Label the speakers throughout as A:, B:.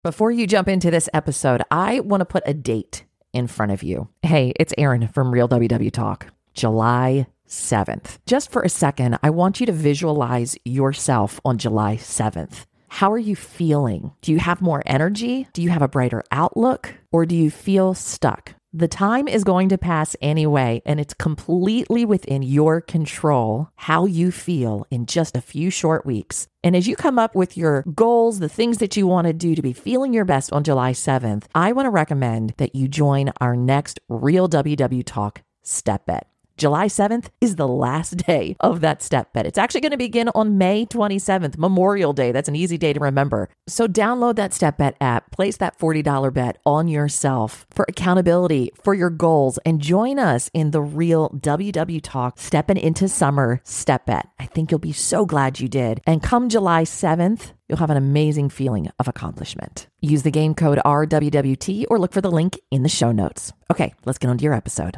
A: Before you jump into this episode, I want to put a date in front of you. Hey, it's Erin from Real WW Talk. July 7th. Just for a second, I want you to visualize yourself on July 7th. How are you feeling? Do you have more energy? Do you have a brighter outlook? Or do you feel stuck? The time is going to pass anyway, and it's completely within your control how you feel in just a few short weeks. And as you come up with your goals, the things that you want to do to be feeling your best on July 7th, I want to recommend that you join our next Real WW Talk Step Bet. July 7th is the last day of that step bet. It's actually going to begin on May 27th, Memorial Day. That's an easy day to remember. So download that step bet app, place that $40 bet on yourself for accountability, for your goals, and join us in the Real WW Talk Stepping into Summer Step Bet. I think you'll be so glad you did. And come July 7th, you'll have an amazing feeling of accomplishment. Use the game code RWWT or look for the link in the show notes. Okay, let's get on to your episode.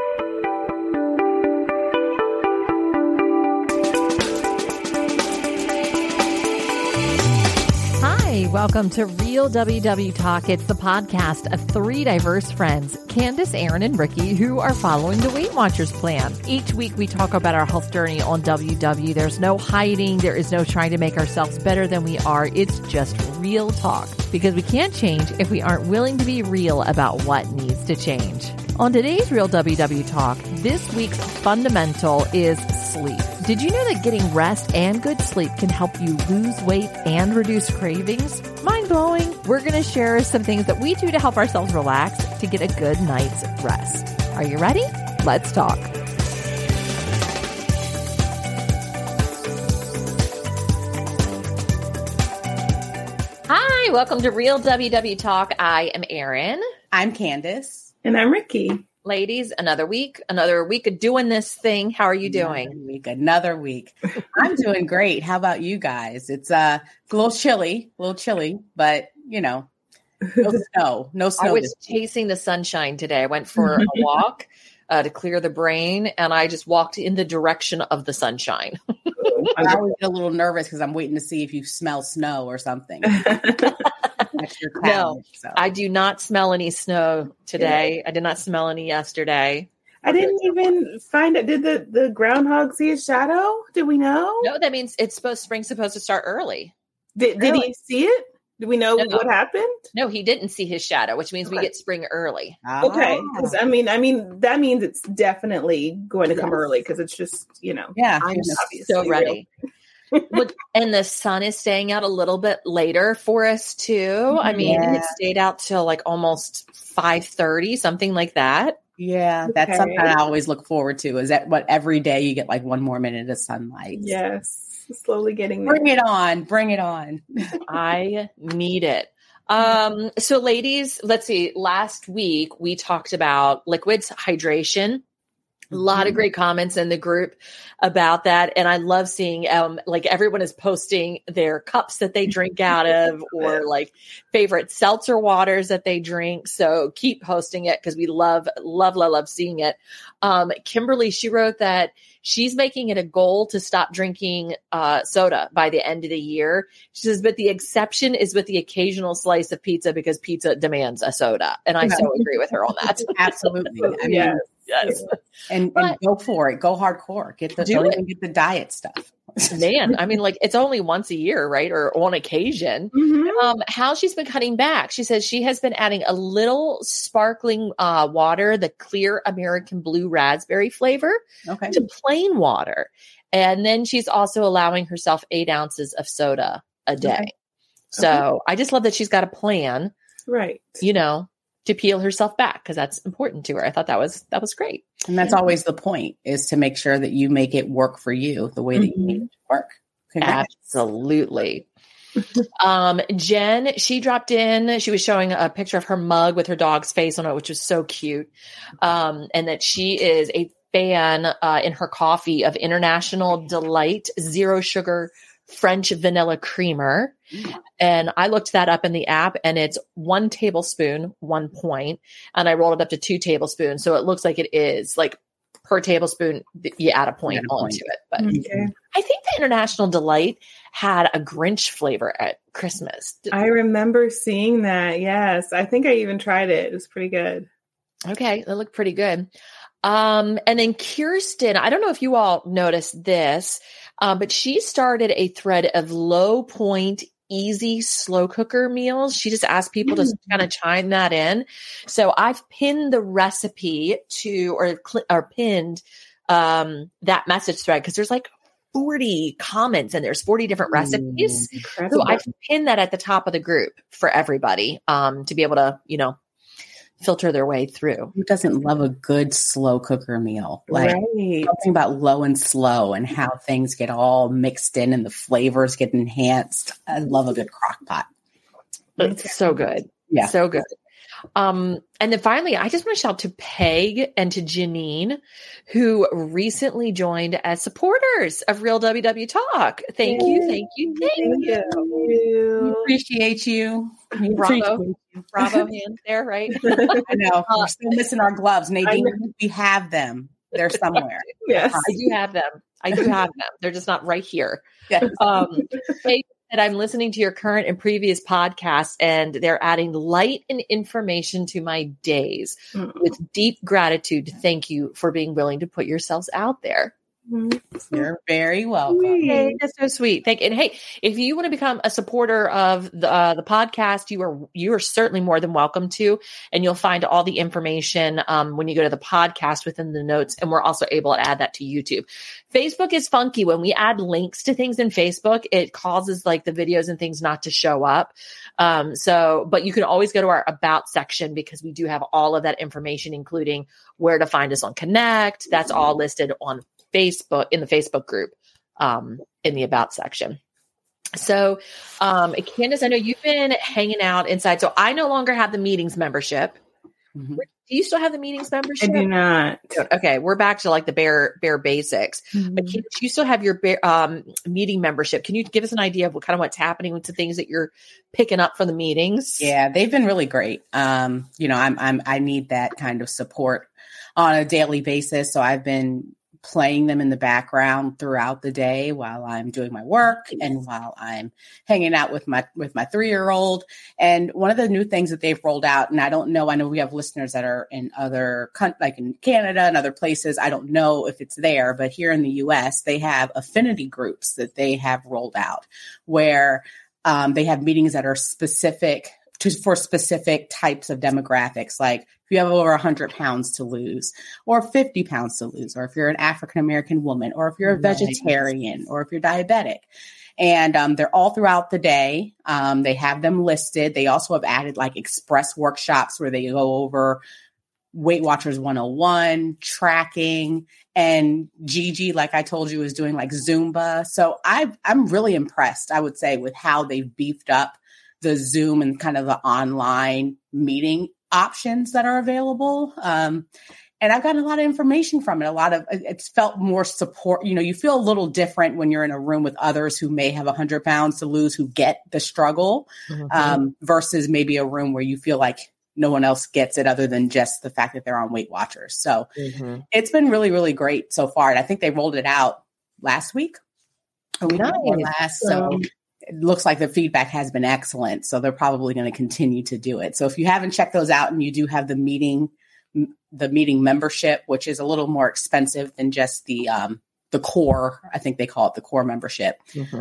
A: Welcome to Real WW Talk. It's the podcast of three diverse friends, Candace, Erin, and Ricky, who are following the Weight Watchers plan. Each week we talk about our health journey on WW. There's no hiding. There is no trying to make ourselves better than we are. It's just real talk because we can't change if we aren't willing to be real about what needs to change. On today's Real WW Talk, this week's fundamental is sleep. Did you know that getting rest and good sleep can help you lose weight and reduce cravings? Mind-blowing. We're going to share some things that we do to help ourselves relax to get a good night's rest. Are you ready? Let's talk. Hi, welcome to Real WW Talk. I am Erin.
B: I'm Candace.
C: And I'm Ricky.
A: Ladies, another week of doing this thing. How are you doing?
B: Another week. I'm doing great. How about you guys? It's a little chilly, but no snow.
A: I was chasing the sunshine today. I went for a walk to clear the brain, and I just walked in the direction of the sunshine.
B: I always get a little nervous because I'm waiting to see if you smell snow or something.
A: No, I do not smell any snow today. I did not smell any yesterday.
C: I didn't even find it. Did the groundhog see a shadow? Did we know?
A: No, that means spring's supposed to start early.
C: Did he see it? Do we know what happened?
A: No, he didn't see his shadow, which means we get spring early.
C: Okay, because I mean that means it's definitely going to come early because it's just
B: Yeah,
A: I'm so ready. Look, and the sun is staying out a little bit later for us too. I mean, it stayed out till like almost 5:30, something like that.
B: Yeah, that's something I always look forward to. Is that every day you get like one more minute of sunlight?
C: Yes, slowly getting there.
B: Bring it on.
A: I need it. So ladies, let's see. Last week we talked about liquids, hydration. A lot of great comments in the group about that. And I love seeing, everyone is posting their cups that they drink out of or like favorite seltzer waters that they drink. So keep posting it because we love seeing it. Kimberly, she wrote that she's making it a goal to stop drinking soda by the end of the year. She says, but the exception is with the occasional slice of pizza because pizza demands a soda. And I so agree with her on that.
B: Absolutely. I mean, yes. And go for it. Go hardcore. Don't even get the diet stuff.
A: Man, I mean, it's only once a year, right? Or on occasion.
C: Mm-hmm.
A: How she's been cutting back. She says she has been adding a little sparkling water, the clear American blue raspberry flavor, to plain water. And then she's also allowing herself 8 ounces of soda a day. So I just love that she's got a plan,
C: right?
A: To peel herself back because that's important to her. I thought that was great.
B: And that's always the point, is to make sure that you make it work for you the way that you need it to work. Congrats.
A: Absolutely. Jen, she dropped in. She was showing a picture of her mug with her dog's face on it, which was so cute. And that she is a fan in her coffee of International Delight Zero Sugar French Vanilla Creamer. And I looked that up in the app and it's 1 tablespoon, 1 point. And I rolled it up to 2 tablespoons. So it looks like it is per tablespoon, you add a point onto it. But I think the International Delight had a Grinch flavor at Christmas.
C: I remember seeing that. Yes. I think I even tried it. It was pretty good.
A: Okay. That looked pretty good. And then Kirsten, I don't know if you all noticed this, but she started a thread of low point, easy slow cooker meals. She just asked people to kind of chime that in. So I've pinned the recipe or pinned that message thread because there's like 40 comments and there's 40 different recipes.
C: Incredible.
A: So I've pinned that at the top of the group for everybody to be able to, filter their way through.
B: Who doesn't love a good slow cooker meal? Like
C: Right.
B: talking about low and slow and how things get all mixed in and the flavors get enhanced. I love a good crock pot.
A: It's so good.
B: Yeah.
A: So good. And then finally, I just want to shout out to Peg and to Janine, who recently joined as supporters of Real WW Talk. Thank you.
C: Thank you.
B: We appreciate you. We
A: Bravo.
B: appreciate you.
A: Bravo hands there, right?
B: I know. We're still missing our gloves. Nadine, we have them. They're somewhere.
C: Yes.
A: I do have them. They're just not right here.
B: Yes.
A: Peg said, I'm listening to your current and previous podcasts, and they're adding light and information to my days. With deep gratitude, thank you for being willing to put yourselves out there.
B: You're very welcome.
A: Hey, that's so sweet. Thank you. And hey, if you want to become a supporter of the podcast, you are certainly more than welcome to, and you'll find all the information when you go to the podcast within the notes. And we're also able to add that to YouTube. Facebook is funky. When we add links to things in Facebook, it causes like the videos and things not to show up. But you can always go to our about section because we do have all of that information, including where to find us on Connect. That's all listed on Facebook in the Facebook group, in the about section. So, Candace, I know you've been hanging out inside. So I no longer have the meetings membership.
B: Mm-hmm.
A: Do you still have the meetings membership?
C: I do not.
A: Okay. We're back to like the bare basics, but Candace, you still have your meeting membership. Can you give us an idea of what's happening with the things that you're picking up from the meetings?
B: Yeah, they've been really great. I need that kind of support on a daily basis. So I've been playing them in the background throughout the day while I'm doing my work and while I'm hanging out with my 3-year-old. And one of the new things that they've rolled out, and I know we have listeners that are in other like in Canada and other places. I don't know if it's there, but here in the US, they have affinity groups that they have rolled out where they have meetings that are specific for specific types of demographics. Like if you have over 100 pounds to lose or 50 pounds to lose, or if you're an African-American woman, or if you're a vegetarian, or if you're diabetic. And they're all throughout the day. They have them listed. They also have added like express workshops where they go over Weight Watchers 101, tracking, and Gigi, like I told you, is doing like Zumba. So I'm really impressed, I would say, with how they've beefed up the Zoom and kind of the online meeting options that are available. And I've gotten a lot of information from it. It's felt more support. You feel a little different when you're in a room with others who may have 100 pounds to lose, who get the struggle, versus maybe a room where you feel like no one else gets it other than just the fact that they're on Weight Watchers. So it's been really, really great so far. And I think they rolled it out last week or week before last. So it looks like the feedback has been excellent. So they're probably going to continue to do it. So if you haven't checked those out and you do have the meeting membership, which is a little more expensive than just the core, I think they call it the core membership.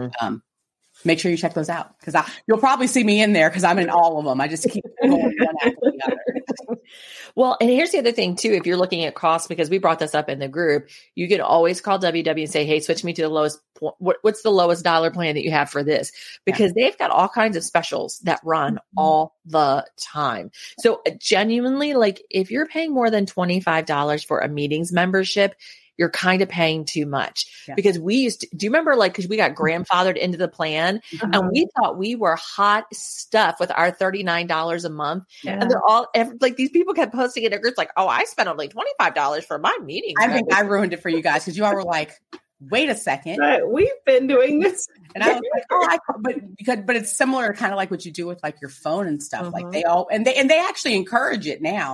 B: Make sure you check those out because you'll probably see me in there because I'm in all of them. I just keep going one after the other.
A: Well, and here's the other thing too. If you're looking at costs, because we brought this up in the group, you can always call WW and say, hey, switch me to the lowest. What's the lowest dollar plan that you have for this? Because they've got all kinds of specials that run all the time. So genuinely, like if you're paying more than $25 for a meetings membership, you're kind of paying too much because do you remember because we got grandfathered into the plan and we thought we were hot stuff with our $39 a month. And they're all these people kept posting in their groups like, oh, I spent only $25 for my meeting.
B: I think I ruined it for you guys because you all were like, wait a second.
C: We've been doing this.
B: And I was like, but it's similar kind of like what you do with like your phone and stuff. Like they actually encourage it now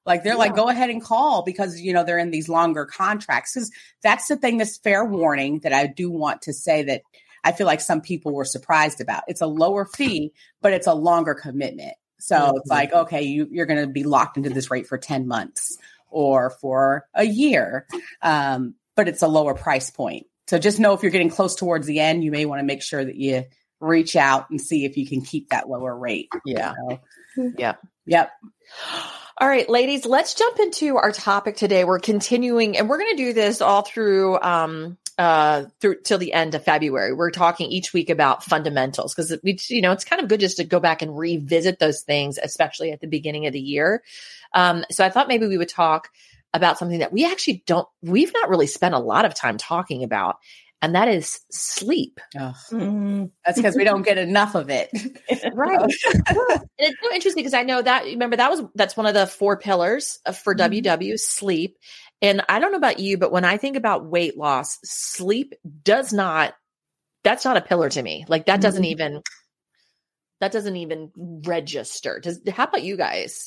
B: Like they're like, go ahead and call because, they're in these longer contracts. Because that's the thing, this fair warning that I do want to say that I feel like some people were surprised about. It's a lower fee, but it's a longer commitment. So it's like, okay, you're going to be locked into this rate for 10 months or for a year. But it's a lower price point. So just know if you're getting close towards the end, you may want to make sure that you reach out and see if you can keep that lower rate.
A: Yeah.
B: Yep.
A: All right, ladies, let's jump into our topic today. We're continuing, and we're going to do this all through till the end of February. We're talking each week about fundamentals because it's kind of good just to go back and revisit those things, especially at the beginning of the year. So I thought maybe we would talk about something that we've not really spent a lot of time talking about. And that is sleep.
B: Oh. That's because we don't get enough of it.
A: Right. And it's so interesting because I know that, remember, that's one of the 4 pillars for WW, sleep. And I don't know about you, but when I think about weight loss, sleep that's not a pillar to me. Like that doesn't even register. How about you guys?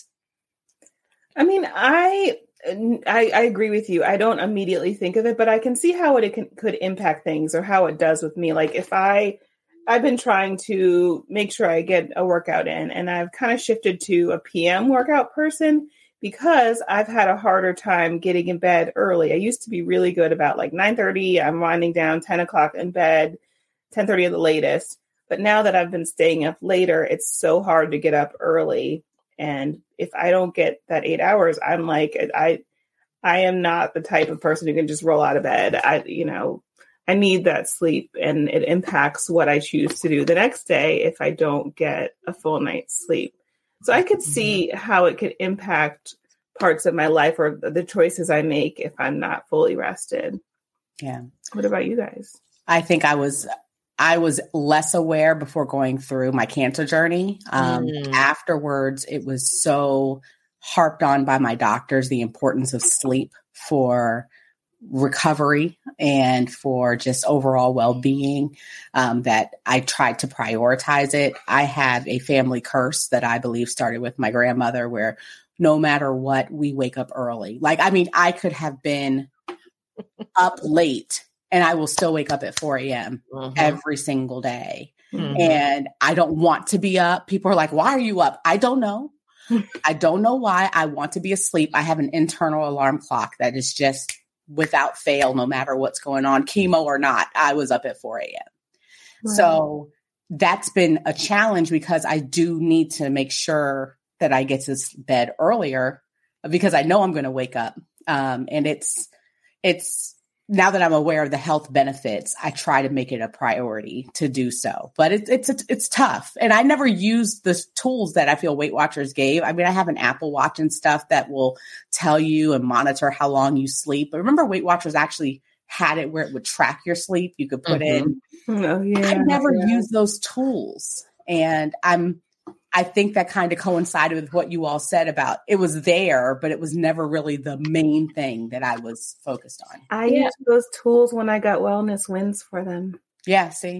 C: I mean, I agree with you. I don't immediately think of it, but I can see how it could impact things or how it does with me. Like if I've been trying to make sure I get a workout in, and I've kind of shifted to a PM workout person because I've had a harder time getting in bed early. I used to be really good about like 9:30. I'm winding down 10 o'clock in bed, 10:30 at the latest. But now that I've been staying up later, it's so hard to get up early. And if I don't get that 8 hours, I'm like, I am not the type of person who can just roll out of bed. I need that sleep, and it impacts what I choose to do the next day if I don't get a full night's sleep. So I could see how it could impact parts of my life or the choices I make if I'm not fully rested.
B: Yeah.
C: What about you guys?
B: I think I was less aware before going through my cancer journey. Afterwards, it was so harped on by my doctors, the importance of sleep for recovery and for just overall well-being, that I tried to prioritize it. I have a family curse that I believe started with my grandmother, where no matter what, we wake up early. Like, I mean, I could have been up late and I will still wake up at 4 a.m. Every single day. And I don't want to be up. People are like, why are you up? I don't know. I don't know why. I want to be asleep. I have an internal alarm clock that is just without fail, no matter what's going on, chemo or not, I was up at 4 a.m. Right. So that's been a challenge because I do need to make sure that I get to bed earlier because I know I'm going to wake up. And it's now that I'm aware of the health benefits, I try to make it a priority to do so. But it's tough. And I never used the tools that I feel Weight Watchers gave. I mean, I have an Apple Watch and stuff that will tell you and monitor how long you sleep. But remember, Weight Watchers actually had it where it would track your sleep. You could put in.
C: Oh, yeah.
B: I never used those tools. And I think that kind of coincided with what you all said about it was there, but it was never really the main thing that I was focused on.
C: I used those tools when I got wellness wins for them.
B: Yeah, see?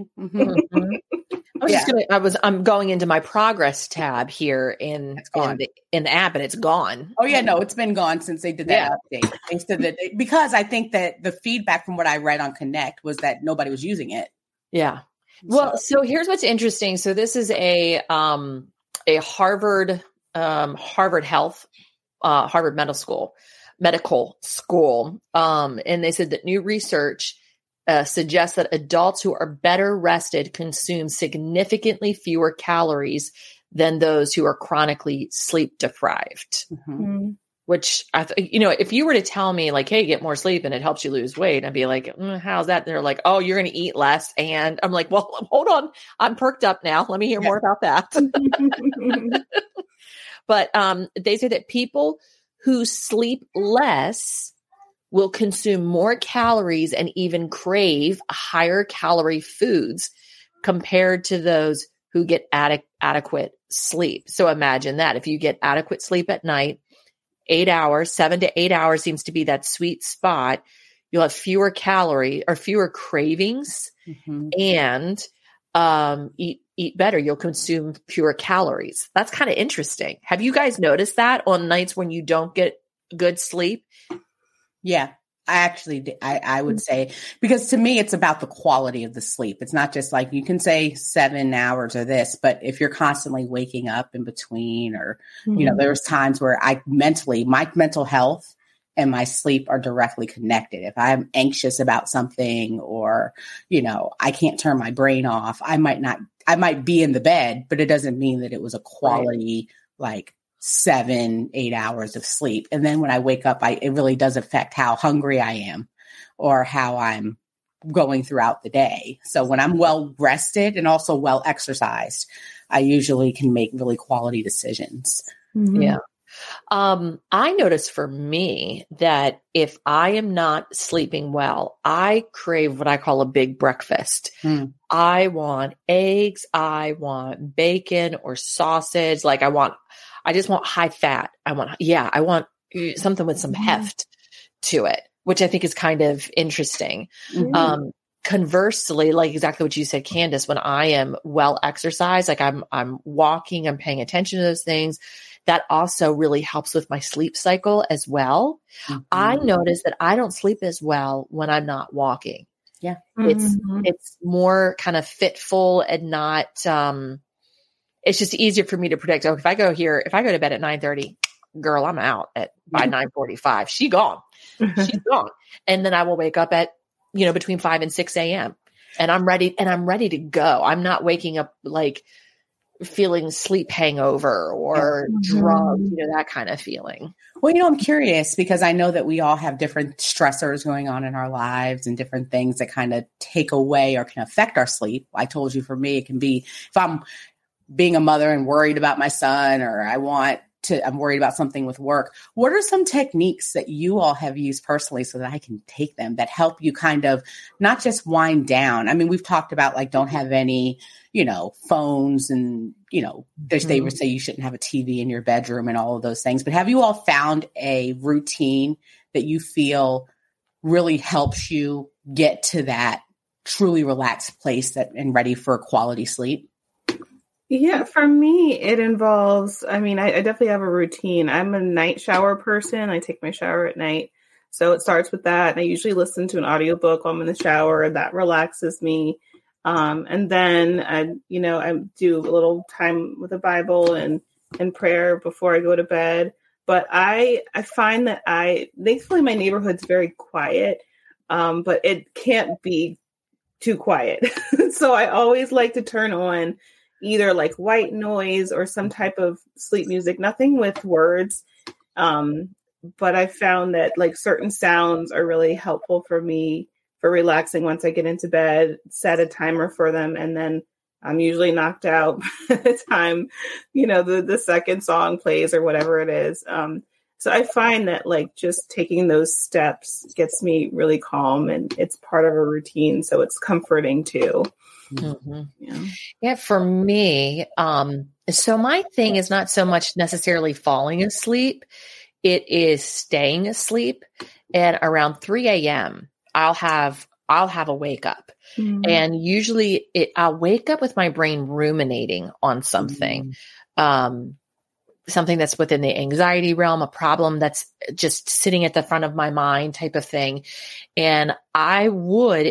A: I'm going into my progress tab here in the app, and it's gone.
B: Oh yeah, no, it's been gone since they did that update. Thanks to because I think that the feedback from what I read on Connect was that nobody was using it. Yeah.
A: Well, so here's what's interesting. So this is a Harvard Health, Harvard Medical School. And they said that new research suggests that adults who are better rested consume significantly fewer calories than those who are chronically sleep deprived. Mm-hmm. Which, if you were to tell me like, hey, get more sleep and it helps you lose weight, I'd be like, how's that? And they're like, oh, you're going to eat less. And I'm like, well, hold on. I'm perked up now. Let me hear more about that. But they say that people who sleep less will consume more calories and even crave higher calorie foods compared to those who get adequate sleep. So imagine that if you get adequate sleep at night, 8 hours, 7 to 8 hours seems to be that sweet spot. You'll have fewer cravings and eat eat better. You'll consume fewer calories. That's kind of interesting. Have you guys noticed that on nights when you don't get good sleep?
B: Yeah, I actually, I would say, because to me, it's about the quality of the sleep. It's not just like you can say 7 hours or this, but if you're constantly waking up in between, or, there's times where my mental health and my sleep are directly connected. If I'm anxious about something, or, I can't turn my brain off, I might be in the bed, but it doesn't mean that it was a quality, like 7-8 hours of sleep. And then when I wake up, it really does affect how hungry I am or how I'm going throughout the day. So when I'm well rested and also well exercised, I usually can make really quality decisions.
C: Mm-hmm.
A: Yeah. I notice for me that if I am not sleeping well, I crave what I call a big breakfast. I want eggs. I want bacon or sausage. Like I just want high fat. I want something with some heft to it, which I think is kind of interesting.
C: Mm-hmm.
A: Conversely, like exactly what you said, Candace, when I am well exercised, like I'm walking, I'm paying attention to those things, that also really helps with my sleep cycle as well. Mm-hmm. I notice that I don't sleep as well when I'm not walking.
B: Yeah.
A: It's more kind of fitful and not, it's just easier for me to predict. Oh, if I go to bed at 9:30, girl, I'm out by 9:45. She's gone. And then I will wake up at, between 5 and 6 a.m. and I'm ready to go. I'm not waking up like feeling sleep hangover or drugged, that kind of feeling.
B: Well, I'm curious because I know that we all have different stressors going on in our lives and different things that kind of take away or can affect our sleep. I told you, for me, it can be if I'm being a mother and worried about my son, or I'm worried about something with work. What are some techniques that you all have used personally so that I can take them that help you kind of not just wind down? I mean, we've talked about like, don't have any, phones and, they would say you shouldn't have a TV in your bedroom and all of those things. But have you all found a routine that you feel really helps you get to that truly relaxed place and ready for quality sleep?
C: Yeah, for me, it involves, I definitely have a routine. I'm a night shower person. I take my shower at night. So it starts with that. And I usually listen to an audiobook while I'm in the shower. That relaxes me. And then I do a little time with the Bible and prayer before I go to bed. But I find that thankfully my neighborhood's very quiet, but it can't be too quiet. So I always like to turn on either like white noise or some type of sleep music, nothing with words. But I found that like certain sounds are really helpful for me for relaxing once I get into bed, set a timer for them. And then I'm usually knocked out by the time, the second song plays or whatever it is. So I find that like just taking those steps gets me really calm, and it's part of a routine. So it's comforting too.
A: Mm-hmm. Yeah, for me, so my thing is not so much necessarily falling asleep. It is staying asleep. And around 3 a.m., I'll have a wake up. Mm-hmm. And usually I'll wake up with my brain ruminating on something. Something that's within the anxiety realm, a problem that's just sitting at the front of my mind type of thing. And I would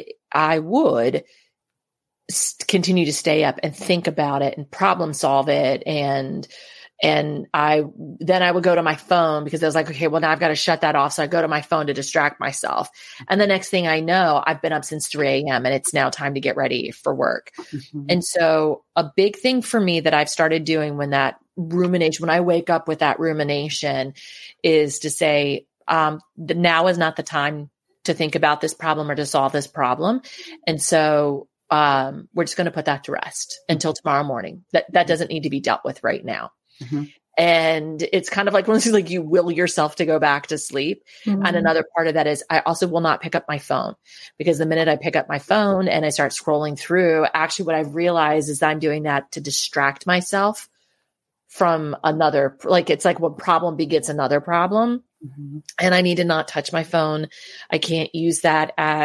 A: continue to stay up and think about it and problem solve it. And I would go to my phone because I was like, okay, well now I've got to shut that off. So I go to my phone to distract myself. And the next thing I know, I've been up since 3 a.m. and it's now time to get ready for work. Mm-hmm. And so a big thing for me that I've started doing when I wake up with that rumination is to say, now is not the time to think about this problem or to solve this problem. And so we're just going to put that to rest until tomorrow morning. That doesn't need to be dealt with right now. Mm-hmm. And it's kind of like one of those like you will yourself to go back to sleep. Mm-hmm. And another part of that is I also will not pick up my phone, because the minute I pick up my phone and I start scrolling through, actually what I've realized is I'm doing that to distract myself from another, like it's like one problem begets another problem. Mm-hmm. And I need to not touch my phone. I can't use that as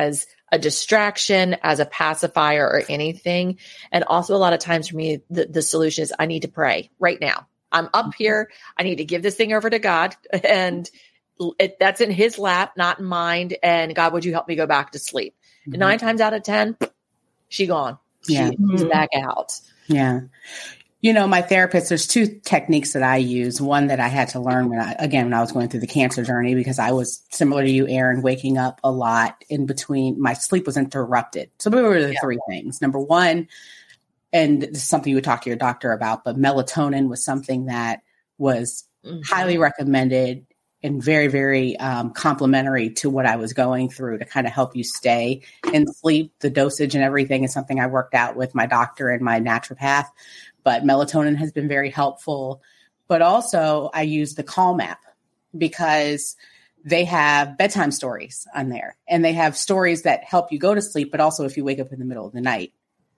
A: a distraction, as a pacifier or anything. And also a lot of times for me, the solution is I need to pray right now. I'm up here. I need to give this thing over to God, and that's in his lap, not in mine. And God, would you help me go back to sleep? And 9 times out of 10, she gone. She's back out.
B: Yeah. You know, my therapist, there's 2 techniques that I use. One that I had to learn when I was going through the cancer journey, because I was similar to you, Erin, waking up a lot in between. My sleep was interrupted. So those were the 3 things. Number 1, and this is something you would talk to your doctor about, but melatonin was something that was highly recommended and very, very complementary to what I was going through to kind of help you stay in sleep. The dosage and everything is something I worked out with my doctor and my naturopath. But melatonin has been very helpful. But also I use the Calm app because they have bedtime stories on there, and they have stories that help you go to sleep, but also if you wake up in the middle of the night.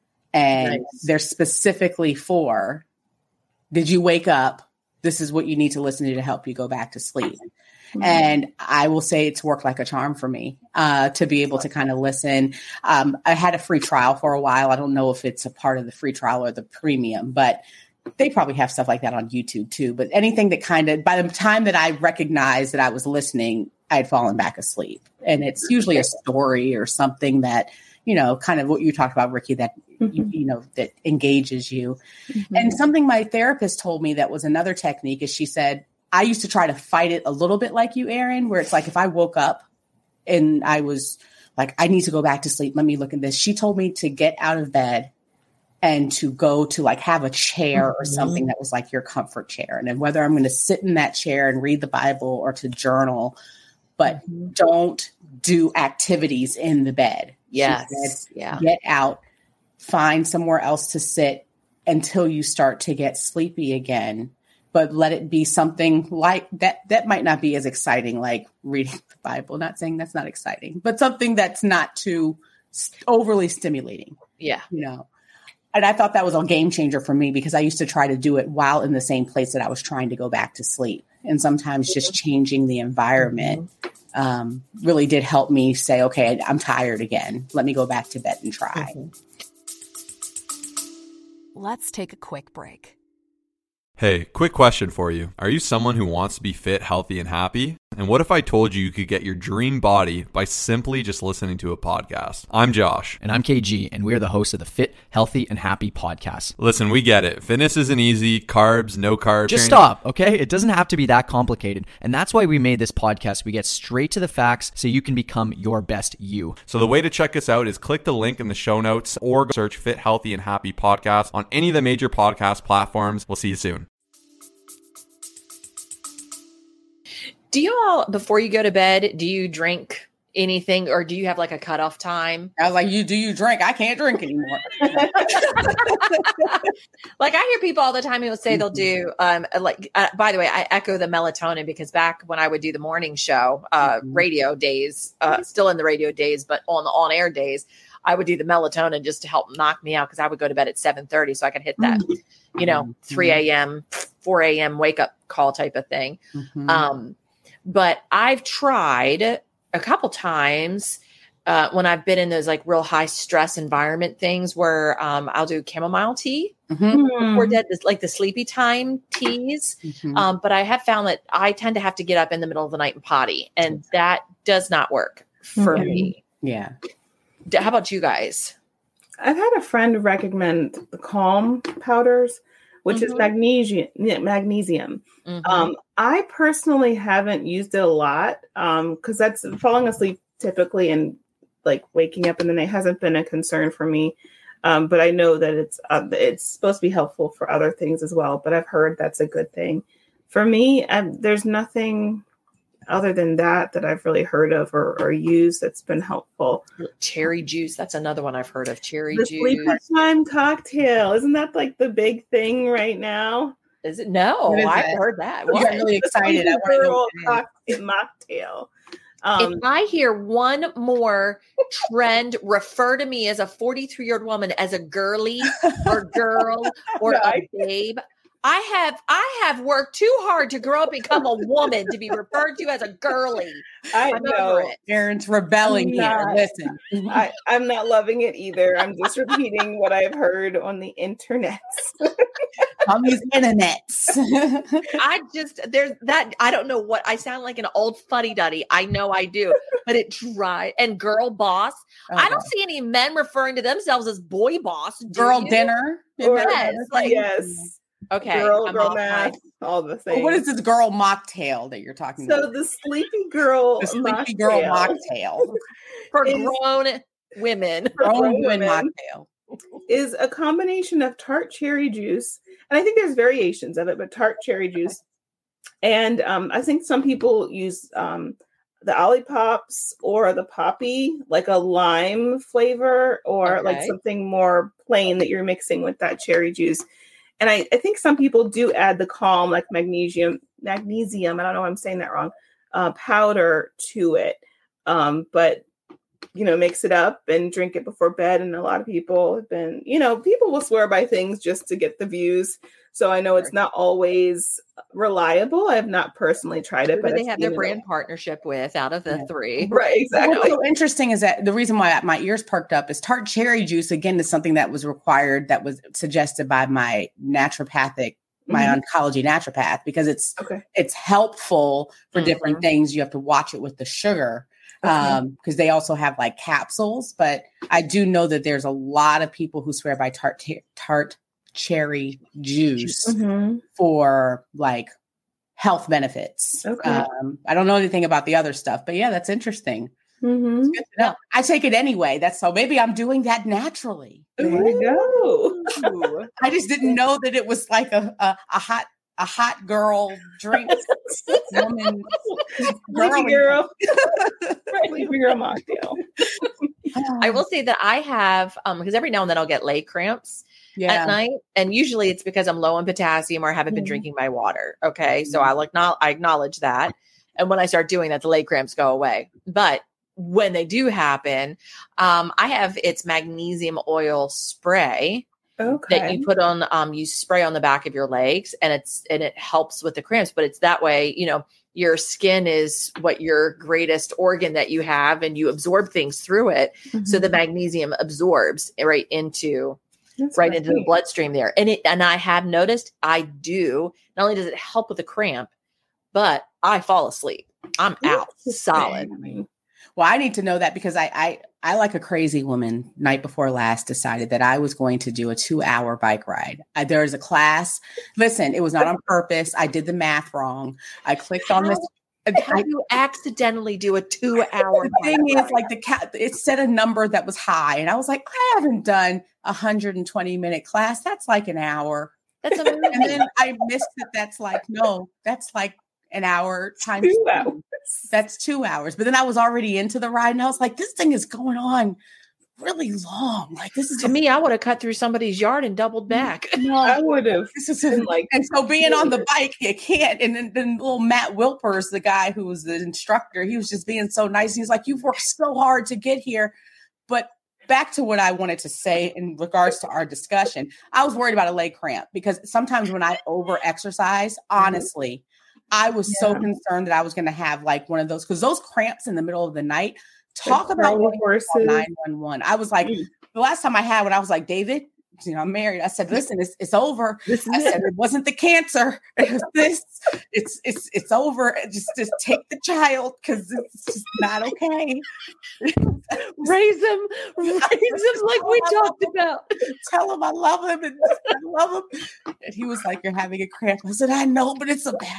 B: And they're specifically for, did you wake up? This is what you need to listen to help you go back to sleep. And I will say it's worked like a charm for me to be able to kind of listen. I had a free trial for a while. I don't know if it's a part of the free trial or the premium, but they probably have stuff like that on YouTube too. But anything that kind of, by the time that I recognized that I was listening, I had fallen back asleep. And it's usually a story or something that, you know, kind of what you talked about, Ricky, that, you know, that engages you. And something my therapist told me that was another technique is she said, I used to try to fight it a little bit like you, Erin, where it's like, if I woke up and I was like, I need to go back to sleep, let me look at this. She told me to get out of bed and to go to like have a chair or something that was like your comfort chair. And then whether I'm going to sit in that chair and read the Bible or to journal, but don't do activities in the bed.
A: Yes.
B: Get out, find somewhere else to sit until you start to get sleepy again. But let it be something like that. That might not be as exciting, like reading the Bible. Not saying that's not exciting, but something that's not too overly stimulating.
A: Yeah.
B: You know, and I thought that was a game changer for me because I used to try to do it while in the same place that I was trying to go back to sleep. And sometimes just changing the environment really did help me say, okay, I'm tired again. Let me go back to bed and try.
D: Let's take a quick break.
E: Hey, quick question for you. Are you someone who wants to be fit, healthy, and happy? And what if I told you you could get your dream body by simply just listening to a podcast? I'm Josh.
F: And I'm KG, and we are the hosts of the Fit, Healthy, and Happy podcast.
E: Listen, we get it. Fitness isn't easy. Carbs, no carbs.
F: Just stop, okay? It doesn't have to be that complicated. And that's why we made this podcast. We get straight to the facts so you can become your best you.
E: So the way to check us out is click the link in the show notes or search Fit, Healthy, and Happy podcast on any of the major podcast platforms. We'll see you soon.
A: Do you all, before you go to bed, do you drink anything, or do you have like a cutoff time?
B: I was like, do you drink? I can't drink anymore.
A: Like I hear people all the time who will say they'll do, by the way, I echo the melatonin because back when I would do the morning show, radio days, still in the radio days, but on the on-air days, I would do the melatonin just to help knock me out because I would go to bed at 7:30 so I could hit that, 3 a.m., 4 a.m. wake up call type of thing. But I've tried a couple times when I've been in those like real high stress environment things where I'll do chamomile tea before bed, like the sleepy time teas. But I have found that I tend to have to get up in the middle of the night and potty, and that does not work for me.
B: Yeah.
A: How about you guys?
C: I've had a friend recommend the Calm powders, which is magnesium. I personally haven't used it a lot because that's falling asleep typically, and like waking up in the night hasn't been a concern for me. But I know that it's supposed to be helpful for other things as well. But I've heard that's a good thing. For me, there's nothing other than that I've really heard of or used that's been helpful.
A: Cherry juice. That's another one I've heard of. Cherry
C: the
A: juice.
C: Sleepy Time cocktail. Isn't that like the big thing right now?
A: Is it? No, I've heard that.
B: I'm really excited. I want to know
C: mocktail.
A: If I hear one more trend refer to me as a 43-year-old woman as a girly or girl or a babe, I have worked too hard to grow up and become a woman to be referred to as a girly.
C: I
A: I'm
C: know.
A: over it.
B: Erin's rebelling here. Listen.
C: I'm not loving it either. I'm just repeating what I've heard on the internet.
B: On these internets.
A: I don't know what I sound like, an old fuddy-duddy. I know I do, but it dry and girl boss. I don't see any men referring to themselves as boy boss.
B: Girl dinner.
A: Yes,
C: Yes.
A: Okay.
C: Girl
A: off
C: math, all the things.
B: What is this girl mocktail that you're talking
C: So
B: about?
C: the Sleepy Girl
B: The Sleepy Girl mocktail.
A: for
C: is-
A: grown women.
B: Grown women
C: women.
B: mocktail.
C: Is a combination of tart cherry juice, and I think there's variations of it, but tart cherry juice. And I think some people use the Ollipops or the Poppy, like a lime flavor, or like
A: Okay.
C: something more plain that you're mixing with that cherry juice. And I think some people do add the Calm, like magnesium, I don't know if I'm saying that wrong, powder to it. But mix it up and drink it before bed. And a lot of people have been, people will swear by things just to get the views. So I know it's not always reliable. I have not personally tried it, but
A: they have their brand partnership with out of the three.
C: Right, exactly.
B: What's so interesting is that the reason why my ears perked up is tart cherry juice, again, is something that was required, that was suggested by my oncology naturopath, because it's helpful for different things. You have to watch it with the sugar. Because they also have like capsules, but I do know that there's a lot of people who swear by tart cherry juice for like health benefits.
C: Okay.
B: I don't know anything about the other stuff, but yeah, that's interesting. It's good to know. I take it anyway. Maybe I'm doing that naturally.
C: There you go.
B: I just didn't know that it was like a hot girl drink. Woman,
C: Sleepy Girl. Sleepy Girl mocktail.
A: I will say that I have, because every now and then I'll get leg cramps at night. And usually it's because I'm low on potassium or I haven't been drinking my water. Okay. So I acknowledge that. And when I start doing that, the leg cramps go away. But when they do happen, it's magnesium oil spray.
C: Okay.
A: That you put on, you spray on the back of your legs, and it helps with the cramps. But it's that way, your skin is what your greatest organ that you have, and you absorb things through it. So the magnesium absorbs right into the bloodstream there. And I have noticed not only does it help with the cramp, but I fall asleep. I'm out solid.
B: Well, I need to know that, because I like a crazy woman, night before last decided that I was going to do a 2-hour bike ride. There is a class. Listen, it was not on purpose. I did the math wrong. I clicked on this.
A: How do you accidentally do a 2-hour?
B: The thing is, like it said a number that was high, and I was like, I haven't done a 120-minute class. That's like an hour.
A: That's amazing.
B: And then I missed that. That's like an hour times
C: 2 hours.
B: That's 2 hours. But then I was already into the ride, and I was like, this thing is going on really long. Like, this is
A: to me, I would have cut through somebody's yard and doubled back.
B: No,
C: I would have.
B: This is like, and so being on the bike, you can't. And then little Matt Wilpers, the guy who was the instructor, he was just being so nice. He's like, you've worked so hard to get here. But back to what I wanted to say in regards to our discussion, I was worried about a leg cramp, because sometimes when I over exercise, honestly, I was so concerned that I was going to have like one of those, because those cramps in the middle of the night, talk about 911. I was like, the last time I had one, I was like, David, I'm married. I said, listen, it's over. I said, it wasn't the cancer. It was this. It's over. Just take the child, because it's just not okay.
A: Raise him like we talked about.
B: Tell him I love him, and I love him. And he was like, you're having a cramp. I said, I know, but it's a bad.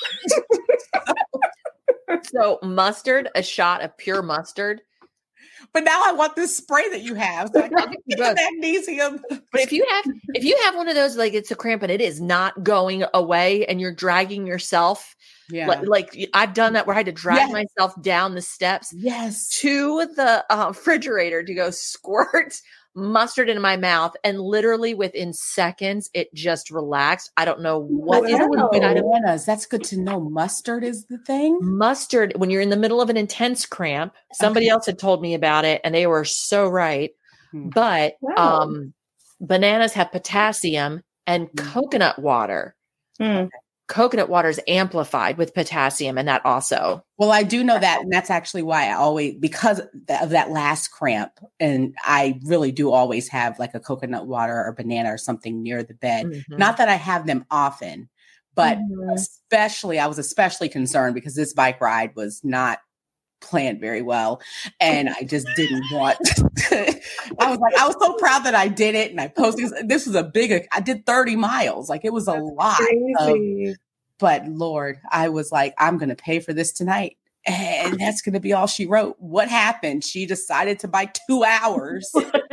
A: So mustard, a shot of pure mustard.
B: But now I want this spray that you have. So I can get the magnesium.
A: But if you have one of those, like it's a cramp and it is not going away, and you're dragging yourself, like I've done that where I had to drag myself down the steps to the refrigerator to go squirt mustard in my mouth, and literally within seconds it just relaxed. I don't know what is
B: bananas. That's good to know. Mustard is the thing.
A: Mustard, when you're in the middle of an intense cramp, somebody else had told me about it, and they were so right. But bananas have potassium, and coconut water.
C: Mm.
A: Coconut water is amplified with potassium, and that also.
B: Well, I do know that, and that's actually why I always, because of that last cramp, and I really do always have like a coconut water or banana or something near the bed.
A: Mhm.
B: Not that I have them often, but I was especially concerned because this bike ride was not planned very well, and I just didn't want I was so proud that I did it, and I posted this was I did 30 miles, like it was a lot but Lord, I was like, I'm gonna pay for this tonight, and that's gonna be all she wrote. What happened? She decided to buy 2 hours.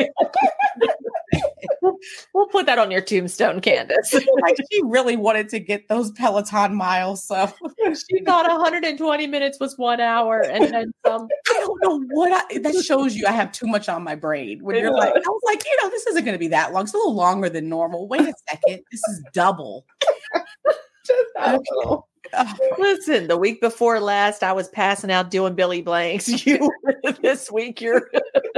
A: We'll put that on your tombstone, Candace.
B: Like, she really wanted to get those Peloton miles. So
A: she thought 120 minutes was 1 hour, and then some.
B: I don't know that shows you I have too much on my brain. When you're like, I was like, this isn't going to be that long. It's a little longer than normal. Wait a second, this is double.
A: Listen, the week before last, I was passing out doing Billy Blanks. This week, you're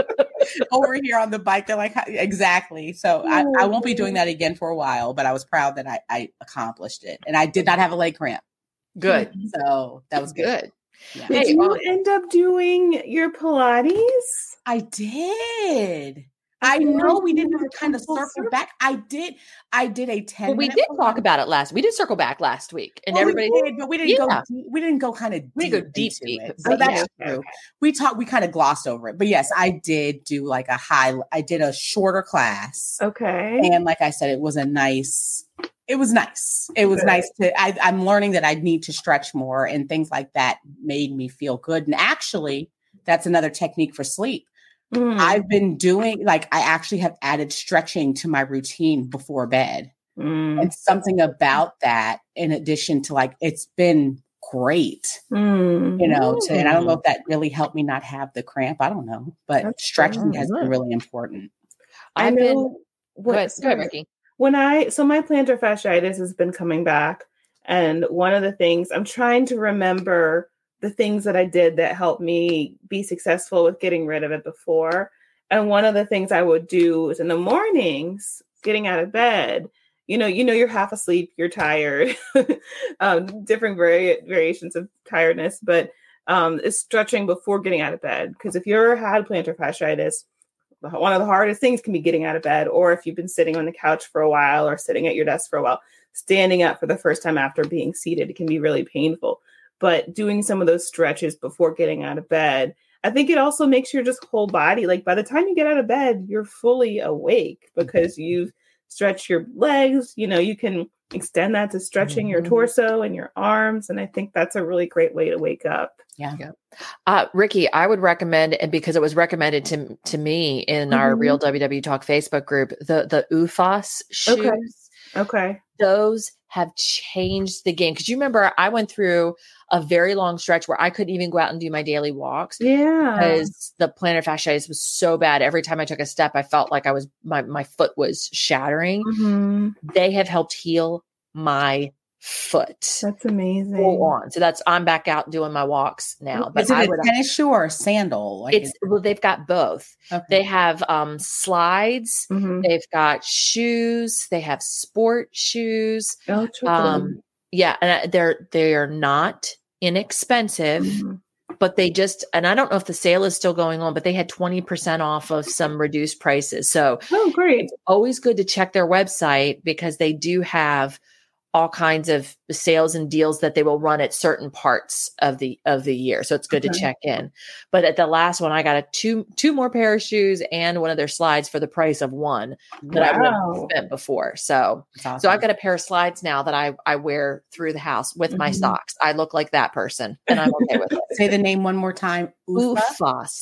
B: over here on the bike. They're like, exactly. So I won't be doing that again for a while, but I was proud that I accomplished it. And I did not have a leg cramp.
A: Good.
B: So that was good.
C: Yeah. Did you end up doing your Pilates?
B: I did. I know we didn't kind of circle back. I did a 10.
A: We did talk about it last. We did circle back last week, and everybody
B: did, but we didn't go. We didn't go kind of.
A: We didn't go deep.
B: So that's true. We kind of glossed over it, but yes, I did do like I did a shorter class.
C: Okay,
B: and like I said, it was nice. It was nice I'm learning that I need to stretch more, and things like that made me feel good. And actually, that's another technique for sleep. I've been doing, I actually have added stretching to my routine before bed. And something about that, in addition to it's been great, and I don't know if that really helped me not have the cramp. I don't know, but stretching has been really important.
A: Go ahead, Ricky.
C: My plantar fasciitis has been coming back. And one of the things I'm trying to remember the things that I did that helped me be successful with getting rid of it before. And one of the things I would do is in the mornings, getting out of bed, you're half asleep, you're tired, different variations of tiredness, but it's stretching before getting out of bed. Because if you're had plantar fasciitis, one of the hardest things can be getting out of bed, or if you've been sitting on the couch for a while or sitting at your desk for a while, standing up for the first time after being seated, it can be really painful. But doing some of those stretches before getting out of bed, I think it also makes your just whole body, by the time you get out of bed, you're fully awake because you've stretched your legs. You can extend that to stretching your torso and your arms. And I think that's a really great way to wake up.
B: Yeah.
A: Ricky, I would recommend, and because it was recommended to me in our Real WW Talk Facebook group, the OOFOS shoes.
C: Okay.
A: Those have changed the game. Because you remember I went through a very long stretch where I couldn't even go out and do my daily walks.
C: Yeah.
A: Because the plantar fasciitis was so bad. Every time I took a step, I felt like my foot was shattering. They have helped heal my foot.
C: That's amazing.
A: Go on. So I'm back out doing my walks now.
B: But is it a tennis shoe or a sandal?
A: They've got both. Okay. They have slides. They've got shoes. They have sport shoes. Yeah, and they are not inexpensive, but they just, and I don't know if the sale is still going on, but they had 20% off of some reduced prices. So
C: great.
A: It's always good to check their website because they do have all kinds of sales and deals that they will run at certain parts of the year. So it's good to check in. But at the last one, I got two more pair of shoes and one of their slides for the price of one that I would have spent before. So, awesome. So I've got a pair of slides now that I wear through the house with my socks. I look like that person and I'm okay with it.
B: Say the name one more time.
A: OOFOS,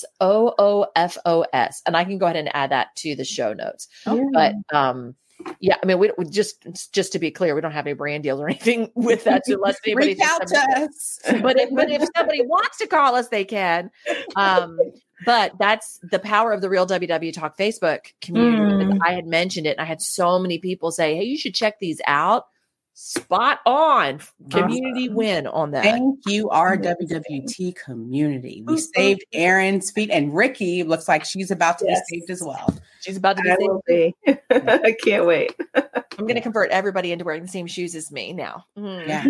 A: OOFOS. And I can go ahead and add that to the show notes. But, yeah, I mean, we just to be clear, we don't have any brand deals or anything with that. So unless anybody
B: reach out to us.
A: But if somebody wants to call us, they can. But that's the power of the Real WW Talk Facebook community. I had mentioned it, and I had so many people say, "Hey, you should check these out." Spot on. Community win on that.
B: Thank you, our WWT community. We saved Erin's feet, and Ricky looks like she's about to be saved as well.
A: She's about to be
C: I will be. I can't wait.
A: I'm going to convert everybody into wearing the same shoes as me now.
B: Yeah.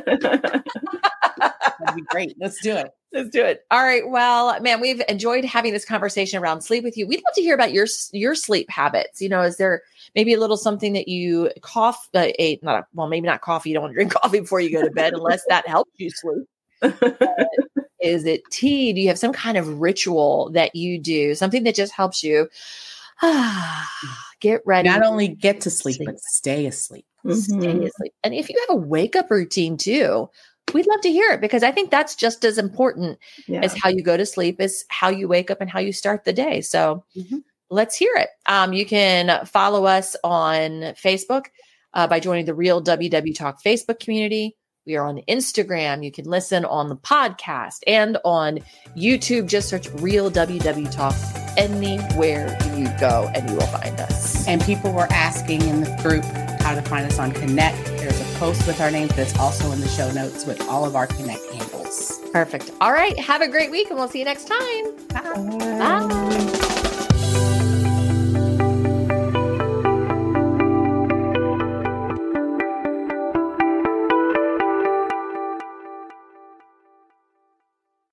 B: That'd be great. Let's do it.
A: Let's do it. All right. Well, man, we've enjoyed having this conversation around sleep with you. We'd love to hear about your sleep habits. Is there maybe a little something that you maybe not coffee. You don't want to drink coffee before you go to bed unless that helps you sleep. Is it tea? Do you have some kind of ritual that you do? Something that just helps you get ready.
B: Not only get to sleep, but stay asleep.
A: Stay asleep. And if you have a wake up routine too, we'd love to hear it, because I think that's just as important as how you go to sleep is how you wake up and how you start the day. So let's hear it. You can follow us on Facebook by joining the Real WW Talk Facebook community. We are on Instagram. You can listen on the podcast and on YouTube. Just search Real WW Talk anywhere you go and you will find us.
B: And people were asking in the group how to find us on Connect. There's a post with our names that's also in the show notes with all of our Connect handles.
A: Perfect. All right. Have a great week and we'll see you next time.
B: Bye.
A: Bye.